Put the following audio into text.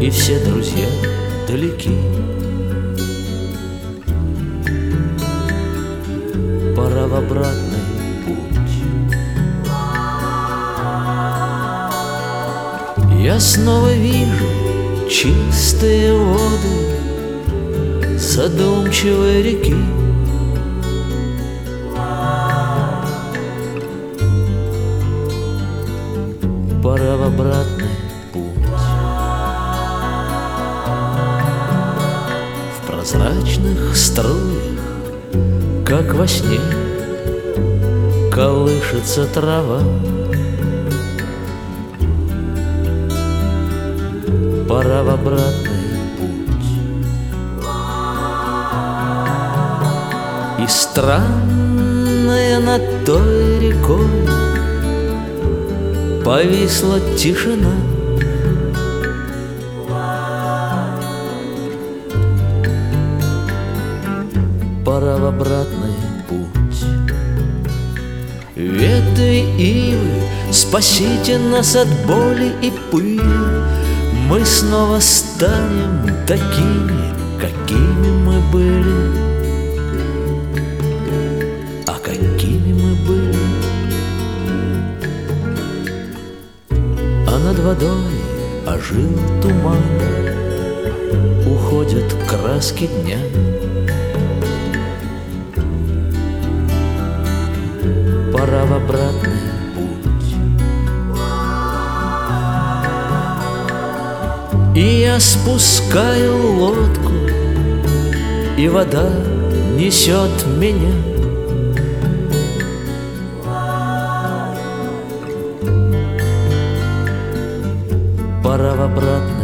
и все друзья далеки. Пора в обратный путь. Я снова вижу чистые воды задумчивой реки. Пора в обратный путь. В прозрачных струях, как во сне, колышется трава. Пора в обратный путь. И странная над той рекой повисла тишина. Пора в обратный путь. Ветви ивы, спасите нас от боли и пыли. Мы снова станем такими, какими мы были. А какими мы были? А над водой ожил туман, уходят краски дня. Пора в обратный путь. И я спускаю лодку, и вода несет меня. Пора в обратный